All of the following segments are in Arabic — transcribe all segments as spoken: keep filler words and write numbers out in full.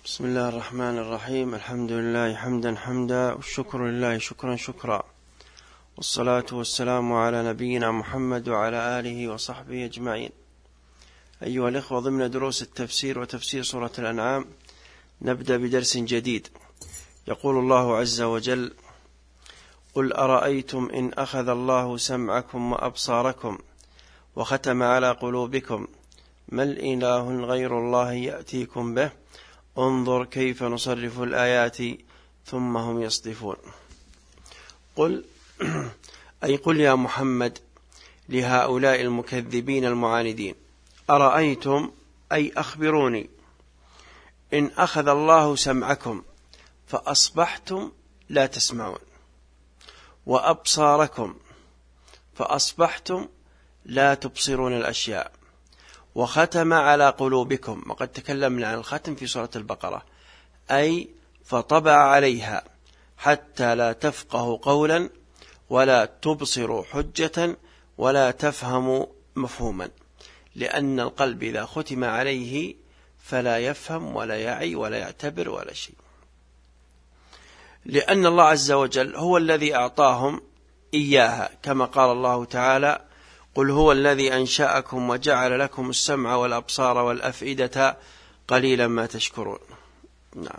بسم الله الرحمن الرحيم. الحمد لله حمدا حمدا والشكر لله شكرا شكرا، والصلاة والسلام على نبينا محمد وعلى آله وصحبه أجمعين. أيها الإخوة، ضمن دروس التفسير وتفسير سورة الأنعام نبدأ بدرس جديد. يقول الله عز وجل: قل أرأيتم إن أخذ الله سمعكم وأبصاركم وختم على قلوبكم ما الإله غير الله يأتيكم به انظر كيف نصرف الآيات ثم هم يصدفون. قل أي قل يا محمد لهؤلاء المكذبين المعاندين: أرأيتم أي أخبروني إن أخذ الله سمعكم فأصبحتم لا تسمعون، وأبصاركم فأصبحتم لا تبصرون الأشياء، وختم على قلوبكم. وقد تكلمنا عن الختم في سورة البقرة، أي فطبع عليها حتى لا تفقه قولا ولا تبصر حجة ولا تفهم مفهوما، لأن القلب إذا ختم عليه فلا يفهم ولا يعي ولا يعتبر ولا شيء، لأن الله عز وجل هو الذي أعطاهم إياها، كما قال الله تعالى: قل هو الذي أنشأكم وجعل لكم السمع والأبصار والأفئدة قليلا ما تشكرون. نعم.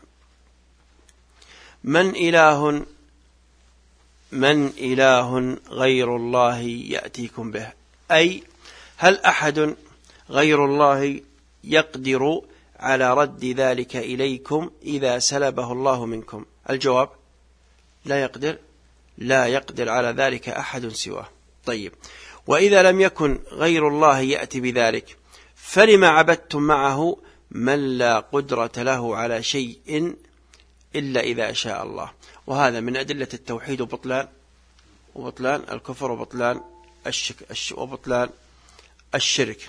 من إله من إله غير الله يأتيكم به، أي هل أحد غير الله يقدر على رد ذلك إليكم إذا سلبه الله منكم؟ الجواب: لا يقدر لا يقدر على ذلك أحد سواه. طيب، وإذا لم يكن غير الله يأتي بذلك فلما عبدتم معه من لا قدرة له على شيء إلا إذا شاء الله؟ وهذا من أدلة التوحيد وبطلان وبطلان الكفر وبطلان الشك وبطلان الشرك.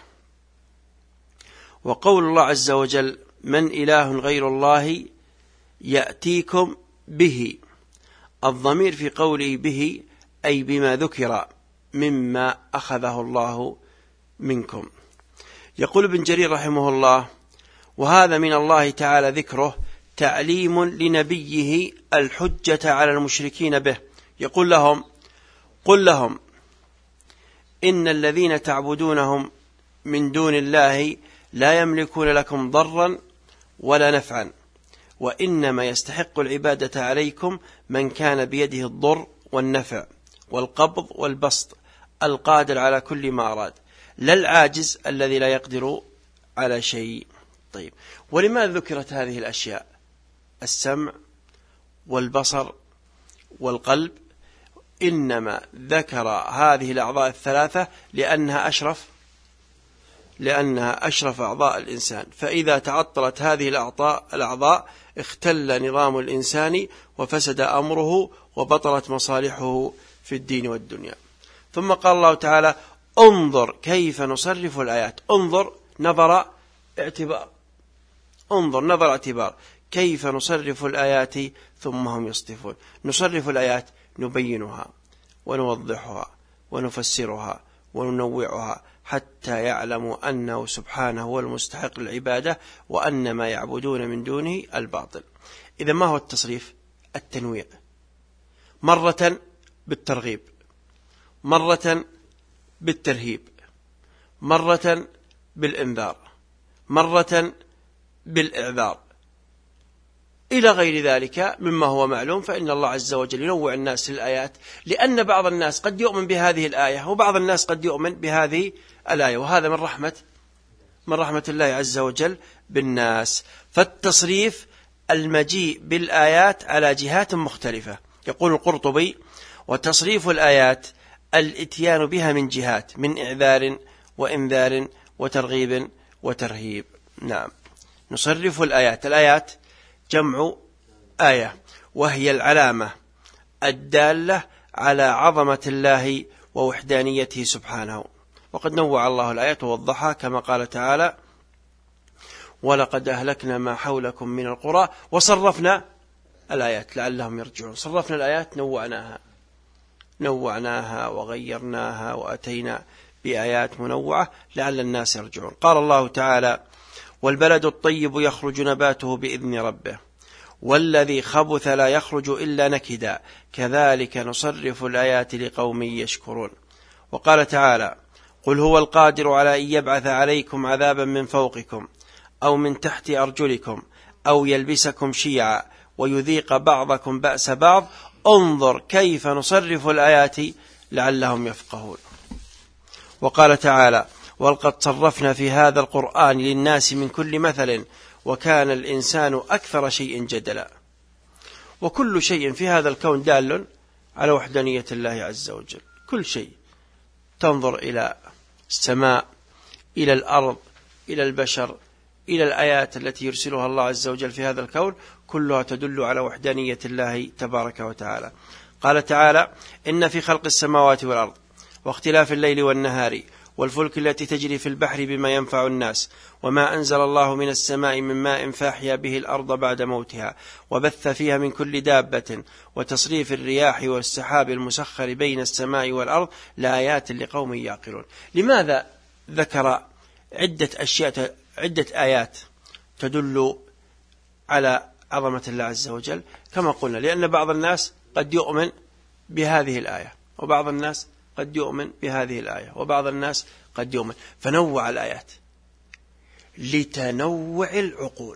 وقول الله عز وجل: من إله غير الله يأتيكم به، الضمير في قوله به أي بما ذكر مما أخذه الله منكم. يقول ابن جرير رحمه الله: وهذا من الله تعالى ذكره تعليم لنبيه الحجة على المشركين به. يقول لهم: قل لهم إن الذين تعبدونهم من دون الله لا يملكون لكم ضرا ولا نفعا، وإنما يستحق العبادة عليكم من كان بيده الضر والنفع والقبض والبسط القادر على كل ما أراد، لا العاجز الذي لا يقدر على شيء. طيب، ولماذا ذكرت هذه الأشياء؟ السمع والبصر والقلب، إنما ذكر هذه الأعضاء الثلاثة لأنها أشرف لأنها أشرف أعضاء الإنسان، فإذا تعطلت هذه الأعضاء الأعضاء اختل نظام الإنسان وفسد أمره وبطلت مصالحه في الدين والدنيا. ثم قال الله تعالى: انظر كيف نصرف الآيات. انظر نظر اعتبار انظر نظر اعتبار كيف نصرف الآيات ثم هم يصدفون. نصرف الآيات، نبينها ونوضحها ونفسرها وننوعها حتى يعلموا أنه سبحانه هو المستحق للعبادة وأن ما يعبدون من دونه الباطل. إذا ما هو التصريف؟ التنويع، مرة بالترغيب، مرة بالترهيب، مرة بالإنذار، مرة بالإعذار، إلى غير ذلك مما هو معلوم. فإن الله عز وجل ينوع الناس للآيات، لأن بعض الناس قد يؤمن بهذه الآية وبعض الناس قد يؤمن بهذه الآية، وهذا من رحمة من رحمة الله عز وجل بالناس. فالتصريف المجيء بالآيات على جهات مختلفة. يقول القرطبي: وتصريف الآيات الاتيان بها من جهات، من إعذار وإنذار وترغيب وترهيب. نعم. نصرف الآيات. الآيات جمع آية، وهي العلامة الدالة على عظمة الله ووحدانيته سبحانه. وقد نوع الله الآيات ووضحها، كما قال تعالى: ولقد أهلكنا ما حولكم من القرى وصرفنا الآيات لعلهم يرجعون. صرفنا الآيات، نوعناها نوعناها وغيرناها وأتينا بآيات منوعة لعل الناس يرجعون. قال الله تعالى: والبلد الطيب يخرج نباته بإذن ربه والذي خبث لا يخرج إلا نكدا كذلك نصرف الآيات لقوم يشكرون. وقال تعالى قل هو القادر على أن يبعث عليكم عذابا من فوقكم أو من تحت أرجلكم أو يلبسكم شيعا ويذيق بعضكم بأس بعض انظر كيف نصرف الآيات لعلهم يفقهون. وقال تعالى ولقد صرفنا في هذا القرآن للناس من كل مثل وكان الإنسان أكثر شيء جدلا. وكل شيء في هذا الكون دال على وحدانية الله عز وجل، كل شيء، تنظر إلى السماء، إلى الأرض، إلى البشر، إلى الآيات التي يرسلها الله عز وجل في هذا الكون، كلها تدل على وحدانية الله تبارك وتعالى. قال تعالى إن في خلق السماوات والأرض واختلاف الليل والنهار والفلك التي تجري في البحر بما ينفع الناس وما أنزل الله من السماء من ماء فاحيا به الأرض بعد موتها وبث فيها من كل دابة وتصريف الرياح والسحاب المسخر بين السماء والأرض لآيات لقوم يعقلون. لماذا ذكر عدة أشياء عدة آيات تدل على عظمة الله عز وجل؟ كما قلنا لأن بعض الناس قد يؤمن بهذه الآية وبعض الناس قد يؤمن بهذه الآية وبعض الناس قد يؤمن، فنوع الآيات لتنوع العقول،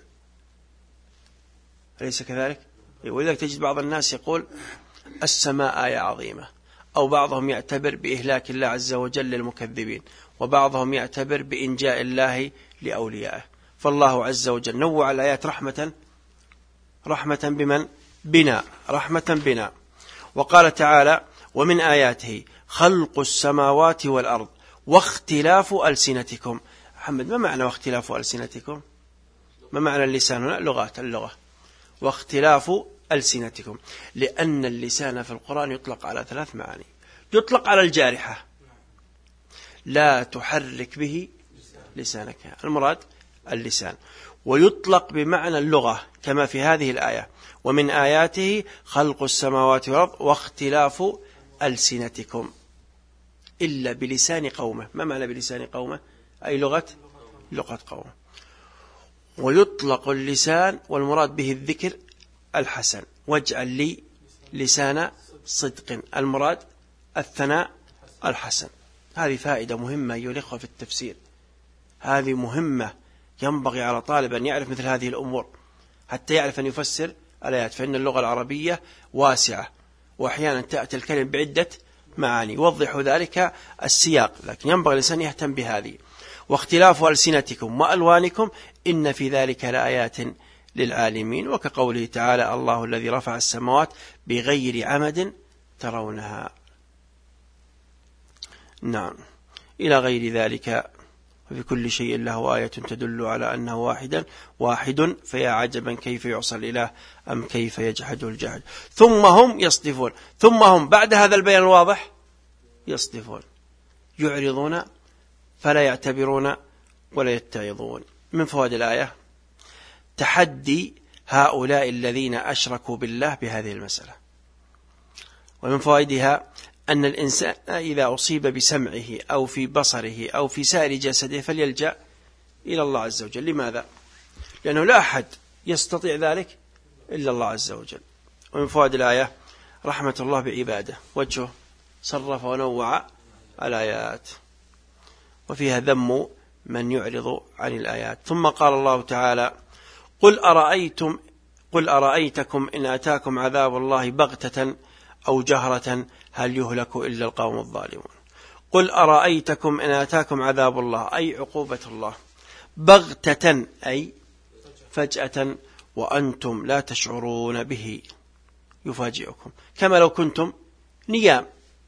أليس كذلك؟ ولذلك تجد بعض الناس يقول السماء آية عظيمة، أو بعضهم يعتبر بإهلاك الله عز وجل للمكذبين، وبعضهم يعتبر بإنجاء الله لأوليائه. فالله عز وجل نوع الآيات رحمة رحمة بمن؟ بنا، رحمة بنا. وقال تعالى ومن آياته خلق السماوات والأرض واختلاف ألسنتكم. محمد، ما معنى واختلاف ألسنتكم؟ ما معنى اللسان هنا؟ لغات اللغة. واختلاف ألسنتكم، لأن اللسان في القرآن يطلق على ثلاث معاني. يطلق على الجارحة، لا تحرك به لسانك، المراد اللسان. ويطلق بمعنى اللغة كما في هذه الآية ومن آياته خلق السماوات والأرض واختلاف ألسنتكم إلا بلسان قومه. ما معنى بلسان قومه؟ أي لغة لغة قومه. ويطلق اللسان والمراد به الذكر الحسن، واجعل لي لسان صدق، المراد الثناء الحسن. هذه فائدة مهمة أيها الأخوة في التفسير، هذه مهمة، ينبغي على طالب أن يعرف مثل هذه الأمور حتى يعرف أن يفسر الآيات، فإن اللغة العربية واسعة وأحيانا تأتي الكلمة بعدة معاني، يوضح ذلك السياق، لكن ينبغي الإنسان يهتم بهذه. واختلاف ألسنتكم وألوانكم إن في ذلك لآيات للعالمين. وكقوله تعالى الله الذي رفع السماوات بغير عمد ترونها. نعم، إلى غير ذلك. وفي كل شيء له آية تدل على أنه واحدا واحد فيا عجبا كيف يعصى الإله أم كيف يجحد الجحد. ثم هم يصدفون، ثم هم بعد هذا البيان الواضح يصدفون، يعرضون فلا يعتبرون ولا يتعظون. من فوائد الآية تحدي هؤلاء الذين أشركوا بالله بهذه المسألة. ومن فوائدها أن الإنسان إذا أصيب بسمعه أو في بصره أو في سائر جسده فليلجأ إلى الله عز وجل. لماذا؟ لأنه لا أحد يستطيع ذلك إلا الله عز وجل. ومن فوائد الآية رحمة الله بعباده، وجهه صرف ونوع الآيات، وفيها ذم من يعرض عن الآيات. ثم قال الله تعالى قل أرأيتم قل أرأيتكم إن أتاكم عذاب الله بغتة أو جهرة هل يهلك إلا القوم الظالمون. قل أرأيتكم إن أتاكم عذاب الله أي عقوبة الله، بغتة أي فجأة وأنتم لا تشعرون به، يفاجئكم كما لو كنتم نيام،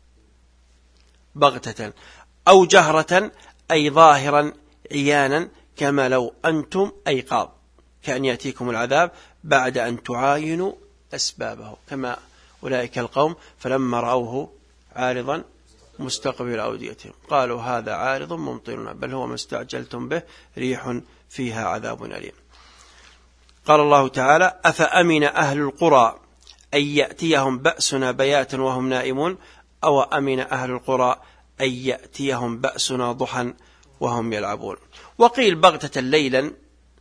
بغتة، أو جهرة أي ظاهرا عيانا كما لو أنتم أيقاظ، كأن يأتيكم العذاب بعد أن تعاينوا أسبابه، كما أولئك القوم فلما رأوه عارضا مستقبل أوديتهم قالوا هذا عارض ممطرنا بل هو ما استعجلتم به ريح فيها عذاب أليم. قال الله تعالى أفأمن أهل القرى أن يأتيهم بأسنا بياتا وهم نائمون أو أمن أهل القرى أن يأتيهم بأسنا ضحى وهم يلعبون. وقيل بغتة ليلا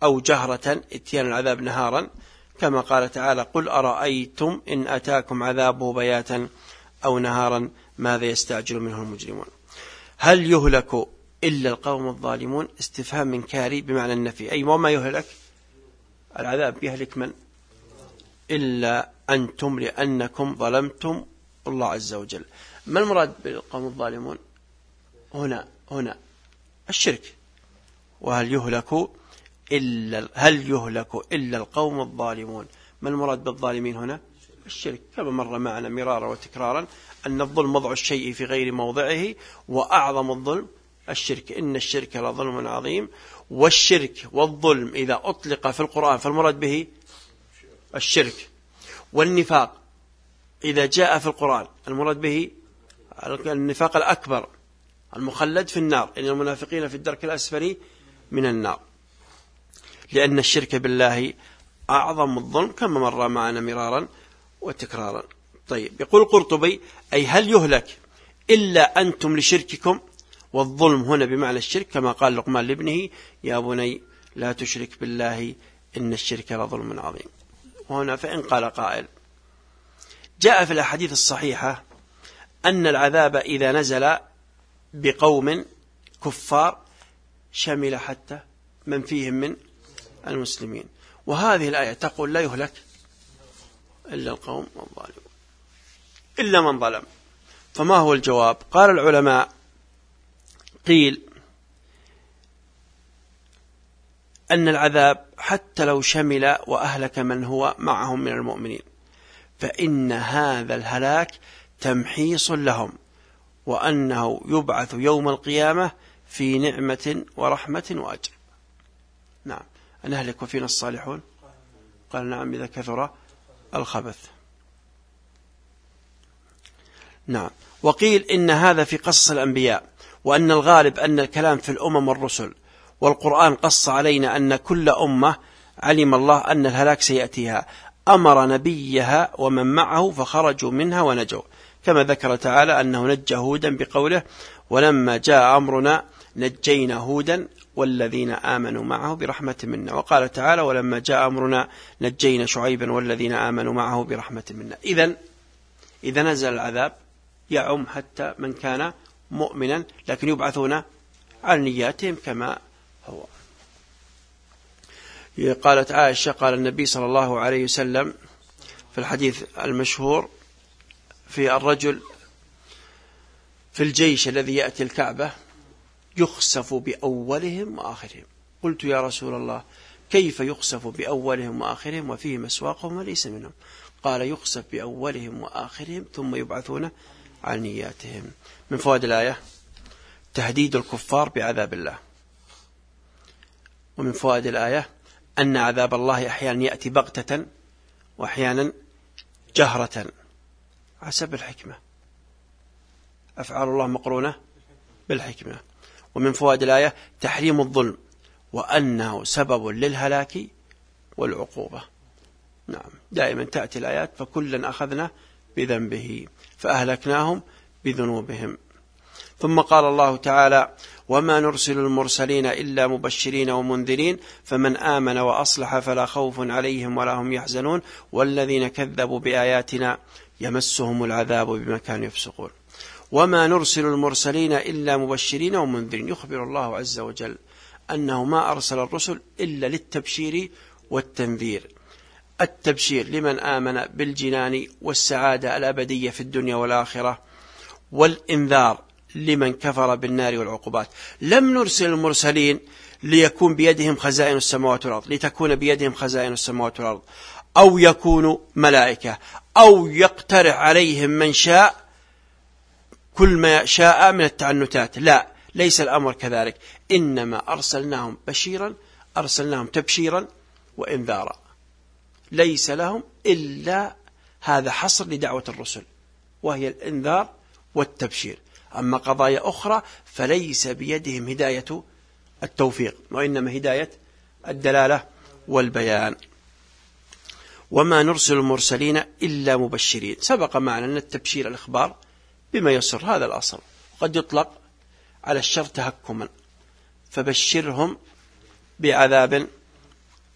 أو جهرة إتيان العذاب نهارا، كما قال تعالى: قل أرأيتم إن أتاكم عذابه بياتا أو نهارا ماذا يستعجل منه المجرمون. هل يهلك إلا القوم الظالمون؟ استفهام إنكاري بمعنى النفي، أي وما يهلك العذاب يهلك من؟ إلا أنتم لأنكم ظلمتم الله عز وجل. ما المراد بالقوم الظالمون هنا؟ هنا الشرك. وهل يهلك إلا هل يهلك إلا القوم الظالمون؟ ما المراد بالظالمين هنا؟ الشرك، كما مر معنا مرارا وتكرارا أن الظلم وضع الشيء في غير موضعه، وأعظم الظلم الشرك، إن الشرك لظلم عظيم. والشرك والظلم إذا أطلق في القرآن فالمراد به الشرك. والنفاق إذا جاء في القرآن المراد به النفاق الأكبر المخلد في النار، إن المنافقين في الدرك الأسفل من النار، لأن الشرك بالله أعظم الظلم، كما مر معنا مرارا وتكرارا. طيب، يقول القرطبي: أي هل يهلك إلا أنتم لشرككم؟ والظلم هنا بمعنى الشرك، كما قال لقمان لابنه: يا بني لا تشرك بالله إن الشرك لظلم عظيم. وهنا فإن قال قائل: جاء في الأحاديث الصحيحة أن العذاب إذا نزل بقوم كفار شمل حتى من فيهم من المسلمين، وهذه الآية تقول لا يهلك إلا القوم الظالمون إلا من ظلم. فما هو الجواب؟ قال العلماء: قيل أن العذاب حتى لو شمل وأهلك من هو معهم من المؤمنين، فإن هذا الهلاك تمحيص لهم، وأنه يبعث يوم القيامة في نعمة ورحمة وأجر. نعم، أنهلك وفينا الصالحون؟ قال: نعم، إذا كثر الخبث. نعم. وقيل إن هذا في قصص الأنبياء، وأن الغالب أن الكلام في الأمم والرسل، والقرآن قص علينا أن كل أمة علم الله أن الهلاك سيأتيها، أمر نبيها ومن معه فخرجوا منها ونجوا، كما ذكر تعالى أنه نجى هودا بقوله: ولما جاء أمرنا نجينا هودا والذين آمنوا معه برحمة منا. وقال تعالى: ولما جاء أمرنا نجينا شعيبا والذين آمنوا معه برحمة منا. إذن إذا نزل العذاب يعم حتى من كان مؤمنا، لكن يبعثون على نياتهم كما هو. قالت عائشة: قال النبي صلى الله عليه وسلم في الحديث المشهور في الرجل في الجيش الذي يأتي الكعبة: يخسف بأولهم وآخرهم. قلت: يا رسول الله، كيف يخسف بأولهم وآخرهم وفيه مسواقهم وليس منهم؟ قال: يخسف بأولهم وآخرهم ثم يبعثون على نياتهم. من فوائد الآية تهديد الكفار بعذاب الله. ومن فوائد الآية أن عذاب الله أحيانا يأتي بغتة وأحيانا جهرة حسب الحكمة، أفعال الله مقرونة بالحكمة. ومن فوائد الآية تحريم الظلم، وأنه سبب للهلاك والعقوبة. نعم، دائما تأتي الآيات فكلا أخذنا بذنبه فأهلكناهم بذنوبهم. ثم قال الله تعالى: وما نرسل المرسلين إلا مبشرين ومنذرين فمن آمن وأصلح فلا خوف عليهم ولا هم يحزنون والذين كذبوا بآياتنا يمسهم العذاب بما كانوا يفسقون. وما نرسل المرسلين إلا مبشرين ومنذرين، يخبر الله عز وجل أنه ما أرسل الرسل إلا للتبشير والتنذير. التبشير لمن آمن بالجنان والسعادة الأبدية في الدنيا والآخرة، والإنذار لمن كفر بالنار والعقوبات. لم نرسل المرسلين ليكون بيدهم خزائن السماوات والأرض، لتكون بيدهم خزائن السماوات والأرض، أو يكونوا ملائكة، أو يقترح عليهم من شاء كل ما شاء من التعنتات. لا، ليس الأمر كذلك، إنما أرسلناهم بشيرا، أرسلناهم تبشيرا وإنذارا، ليس لهم إلا هذا حصر لدعوة الرسل، وهي الإنذار والتبشير. أما قضايا أخرى فليس بيدهم هداية التوفيق، وإنما هداية الدلالة والبيان. وما نرسل المرسلين إلا مبشرين، سبق معنا أن التبشير الإخبار بما يسر، هذا الأصل، قد يطلق على الشر تهكما، فبشرهم بعذاب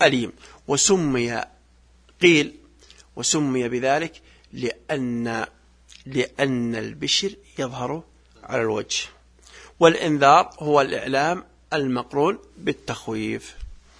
أليم. وسمي قيل وسمي بذلك لأن لأن البشر يظهر على الوجه. والإنذار هو الإعلام المقرون بالتخويف.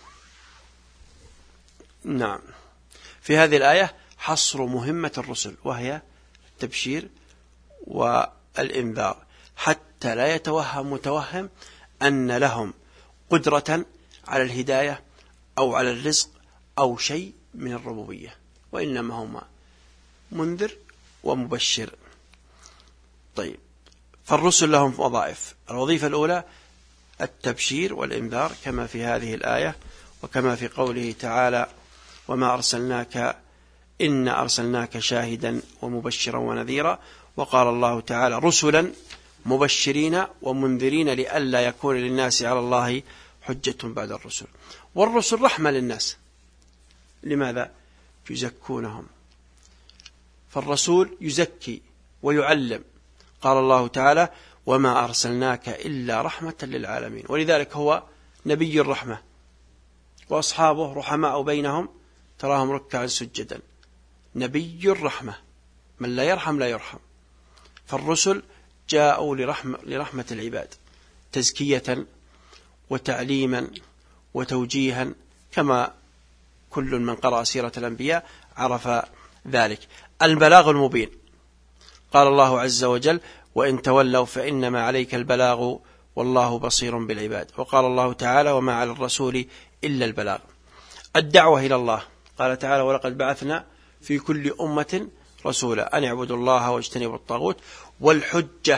نعم. في هذه الآية حصر مهمة الرسل، وهي التبشير والإنذار، حتى لا يتوهم متوهم أن لهم قدرة على الهداية أو على الرزق أو شيء من الربوبية، وإنما هما منذر ومبشر. طيب، فالرسل لهم وظائف. الوظيفة الأولى التبشير والإنذار كما في هذه الآية، وكما في قوله تعالى: وما أرسلناك إن أرسلناك شاهدا ومبشرا ونذيرا. وقال الله تعالى: رسلا مبشرين ومنذرين لئلا يكون للناس على الله حجة بعد الرسل. والرسل رحمة للناس. لماذا؟ يزكونهم، فالرسول يزكي ويعلم. قال الله تعالى: وما أرسلناك إلا رحمة للعالمين. ولذلك هو نبي الرحمة، وأصحابه رحماء بينهم تراهم ركعا سجدا. نبي الرحمة، من لا يرحم لا يرحم. فالرسل جاءوا لرحمة, لرحمة العباد، تزكية وتعليما وتوجيها، كما كل من قرأ سيرة الأنبياء عرف ذلك. البلاغ المبين. قال الله عز وجل: وإن تولوا فإنما عليك البلاغ والله بصير بالعباد. وقال الله تعالى: وما على الرسول إلا البلاغ. الدعوة إلى الله. قال تعالى: ولقد بعثنا في كل أمة رسولا أن اعبدوا الله واجتنبوا الطاغوت. والحجة،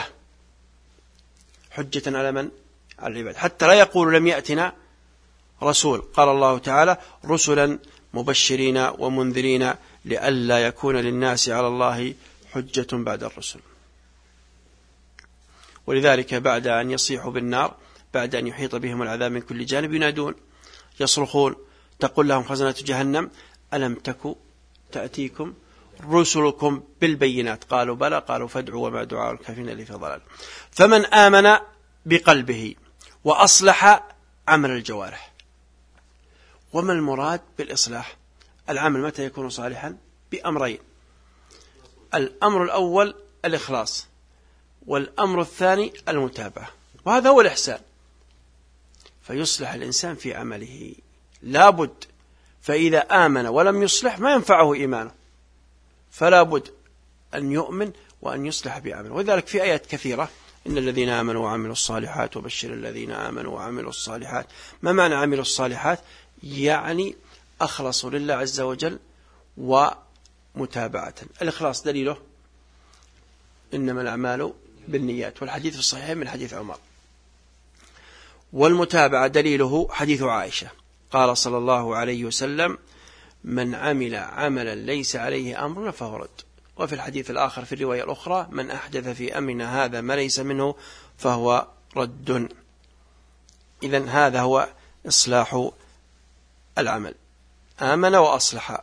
حجة على من؟ على العباد، حتى لا يقول لم يأتنا رسول. قال الله تعالى: رسلا مبشرين ومنذرين لئلا يكون للناس على الله حجة بعد الرسل. ولذلك بعد أن يصيحوا بالنار، بعد أن يحيط بهم العذاب من كل جانب، ينادون يصرخون، تقول لهم خزنة جهنم: ألم تكن تأتيكم رسلكم بالبينات؟ قالوا بلى. قالوا فادعوا وما دعاء الكافرين إلا في ضلال. فمن آمن بقلبه وأصلح عمل الجوارح. وما المراد بالإصلاح؟ العمل متى يكون صالحا؟ بأمرين: الأمر الأول الإخلاص، والأمر الثاني المتابعة، وهذا هو الإحسان. فيصلح الإنسان في عمله لابد، فإذا آمن ولم يصلح ما ينفعه إيمانه، فلا بد أن يؤمن وأن يصلح بعمله. وذلك في آيات كثيرة: إن الذين آمنوا وعملوا الصالحات وبشر الذين آمنوا وعملوا الصالحات. ما معنى عملوا الصالحات؟ يعني أخلصوا لله عز وجل ومتابعة. الإخلاص دليله إنما الأعمال بالنيات، والحديث في الصحيحين من حديث عمر. والمتابعة دليله حديث عائشة، قال صلى الله عليه وسلم: من عمل عملا ليس عليه أمرنا فهو رد. وفي الحديث الآخر في الرواية الأخرى: من أحدث في أمرنا هذا ما ليس منه فهو رد. إذن هذا هو إصلاح العمل. آمن وأصلح،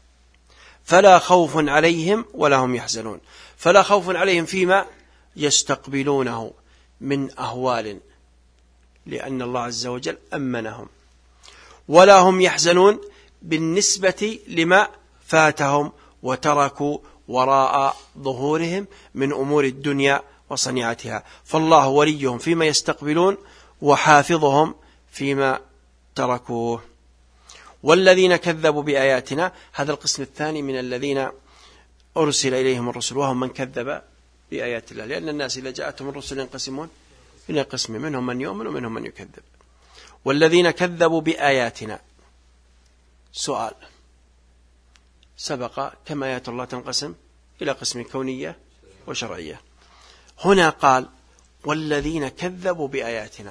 فلا خوف عليهم ولا هم يحزنون. فلا خوف عليهم فيما يستقبلونه من أهوال، لأن الله عز وجل أمنهم، ولا هم يحزنون بالنسبة لما فاتهم وتركوا وراء ظهورهم من أمور الدنيا وصنيعتها. فالله وليهم فيما يستقبلون وحافظهم فيما تركوه. والذين كذبوا بآياتنا، هذا القسم الثاني من الذين أرسل إليهم الرسل، وهم من كذب بآيات الله. لأن الناس إذا جاءتهم الرسل ينقسمون إلى قسم، منهم من يؤمن ومنهم من يكذب. والذين كذبوا بآياتنا، سؤال سبق كم آيات الله تنقسم إلى قسم كونية وشرعية. هنا قال: والذين كذبوا بآياتنا.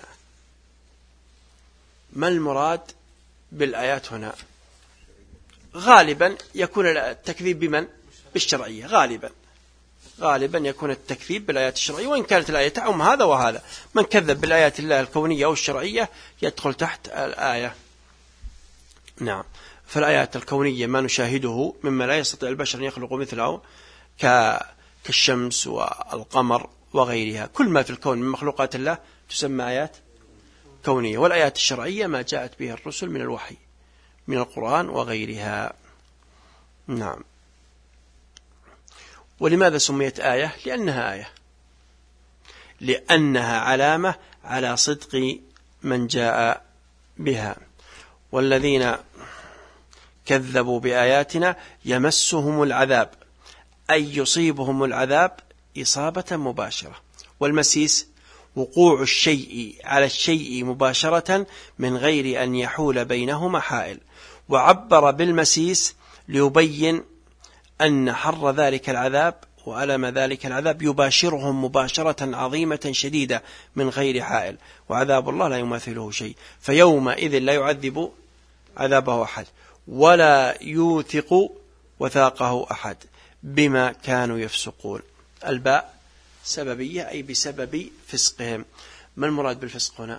ما المراد بالآيات هنا؟ غالبا يكون التكذيب بمن؟ بالشرعية. غالبا غالبا يكون التكذيب بالآيات الشرعية، وإن كانت الآية تعم هذا وهذا. من كذب بالآيات الله الكونية أو الشرعية يدخل تحت الآية. نعم. فالآيات الكونية ما نشاهده مما لا يستطيع البشر أن يخلقوا مثله، كالشمس والقمر وغيرها. كل ما في الكون من مخلوقات الله تسمى آيات كونية. والآيات الشرعية ما جاءت به الرسل من الوحي، من القرآن وغيرها. نعم. ولماذا سميت آية؟ لأنها آية، لأنها علامة على صدق من جاء بها. والذين كذبوا بآياتنا يمسهم العذاب، أي يصيبهم العذاب إصابة مباشرة. والمسيس وقوع الشيء على الشيء مباشرة من غير أن يحول بينهما حائل. وعبر بالمسيس ليبين أن حر ذلك العذاب وألم ذلك العذاب يباشرهم مباشرة عظيمة شديدة من غير حائل، وعذاب الله لا يماثله شيء، فيومئذ لا يعذب عذابه أحد ولا يوثق وثاقه أحد بما كانوا يفسقون. الباء سببية، أي بسبب فسقهم. ما المراد بالفسق هنا؟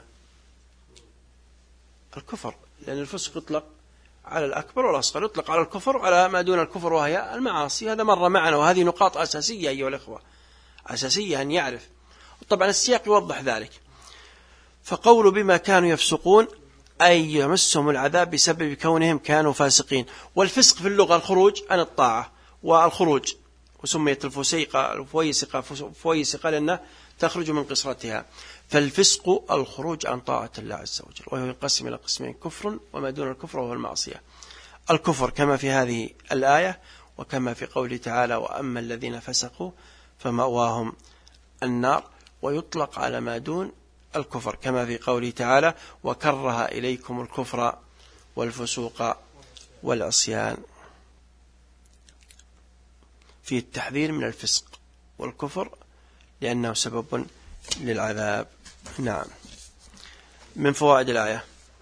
الكفر، لأن الفسق يطلق على الأكبر والأصغر، يطلق على الكفر على ما دون الكفر وهي المعاصي. هذا مر معنا، وهذه نقاط أساسية أيها الأخوة، أساسية أن يعرف. طبعا السياق يوضح ذلك. فقول بما كانوا يفسقون أي يمسهم العذاب بسبب كونهم كانوا فاسقين. والفسق في اللغة الخروج عن الطاعة والخروج، وسميت الفسيقة الفويسقة فويسقة لأنها تخرج من قصرتها. فالفسق الخروج عن طاعة الله عز وجل، وهو ينقسم إلى قسمين: كفر وما دون الكفر وهو المعصية. الكفر كما في هذه الآية وكما في قوله تعالى: وأما الذين فسقوا فمأواهم النار، ويطلق على ما دون الكفر كما في قوله تعالى: وكره إليكم الكفر والفسوق والعصيان، في التحذير من الفسق والكفر لأنه سبب للعذاب. نعم. من فوائد الآية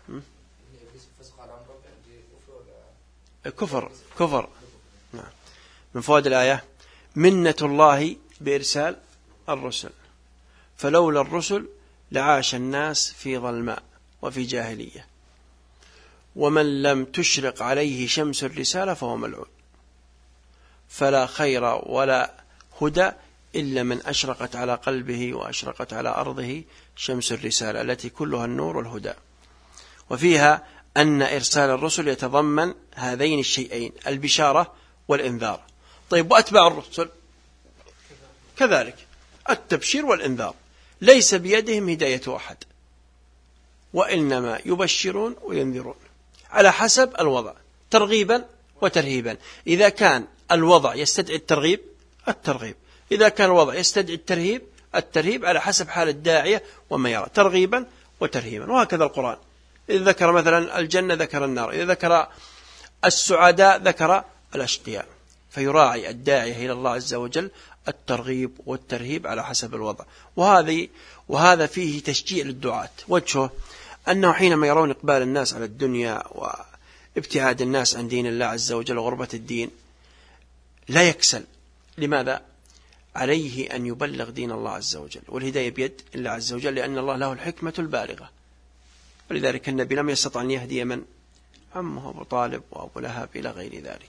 كفر كفر نعم. من فوائد الآية منة الله بإرسال الرسل، فلولا الرسل لعاش الناس في ظلماء وفي جاهلية، ومن لم تشرق عليه شمس الرسالة فهو ملعون، فلا خير ولا هدى إلا من أشرقت على قلبه وأشرقت على أرضه شمس الرسالة التي كلها النور والهدى. وفيها أن إرسال الرسل يتضمن هذين الشيئين: البشارة والإنذار. طيب، وأتباع الرسل كذلك التبشير والإنذار، ليس بيدهم هداية أحد، وإنما يبشرون وينذرون على حسب الوضع، ترغيبا وترهيبا. إذا كان الوضع يستدعي الترغيب الترغيب، إذا كان الوضع يستدعي الترهيب الترهيب، على حسب حال الداعية وما يرى، ترغيبا وترهيبا. وهكذا القرآن، إذا ذكر مثلا الجنة ذكر النار، إذا ذكر السعداء ذكر الأشقياء، فيراعي الداعية إلى الله عز وجل الترغيب والترهيب على حسب الوضع. وهذه وهذا فيه تشجيع للدعاة. وجهه أنه حينما يرون إقبال الناس على الدنيا وابتعاد الناس عن دين الله عز وجل وغربة الدين لا يكسل. لماذا؟ عليه أن يبلغ دين الله عز وجل، والهداية بيد الله عز وجل، لأن الله له الحكمة البالغة. ولذلك النبي لم يستطع أن يهدي من عمه أبو طالب وأبو لهب إلى غير ذلك.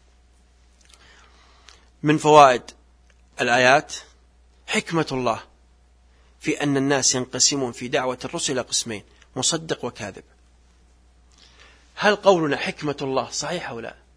من فوائد الآيات حكمة الله في أن الناس ينقسمون في دعوة الرسل إلى قسمين: مصدق وكاذب. هل قولنا حكمة الله صحيح أو لا؟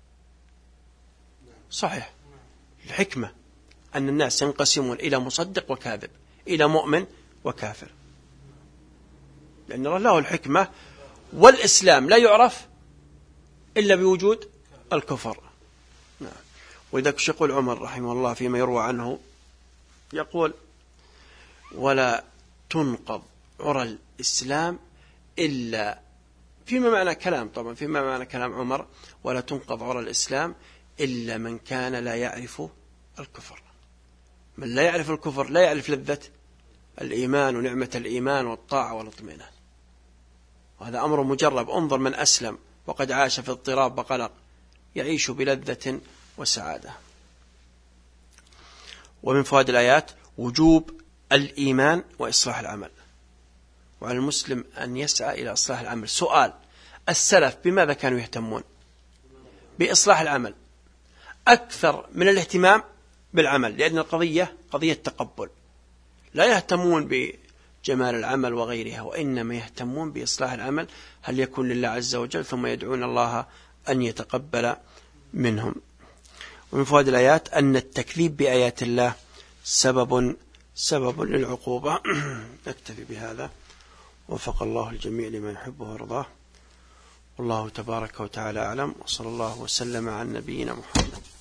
صحيح. الحكمة أن الناس ينقسمون إلى مصدق وكاذب، إلى مؤمن وكافر، لأن الله له الحكمة. والإسلام لا يعرف إلا بوجود الكفر. نعم. وإذا يقول عمر رحمه الله فيما يروى عنه، يقول: ولا تنقض عرى الإسلام إلا، فيما معنى كلام طبعا فيما معنى كلام عمر، ولا تنقض عرى الإسلام إلا من كان لا يعرف الكفر. من لا يعرف الكفر لا يعرف لذة الإيمان ونعمة الإيمان والطاعة والاطمئنان، وهذا أمر مجرب. انظر من أسلم وقد عاش في اضطراب وقلق يعيش بلذة وسعادة. ومن فوائد الآيات وجوب الإيمان وإصلاح العمل، وعلى المسلم أن يسعى إلى إصلاح العمل. سؤال: السلف بماذا كانوا يهتمون؟ بإصلاح العمل أكثر من الاهتمام بالعمل، لأن القضية قضية تقبل. لا يهتمون جمال العمل وغيرها، وإنما يهتمون بإصلاح العمل هل يكون لله عز وجل، ثم يدعون الله أن يتقبل منهم. ومن فوائد الآيات أن التكذيب بآيات الله سبب سبب للعقوبة. نكتفي بهذا، وفق الله الجميع لما يحبه ويرضاه، والله تبارك وتعالى أعلم، وصلى الله وسلم على نبينا محمد.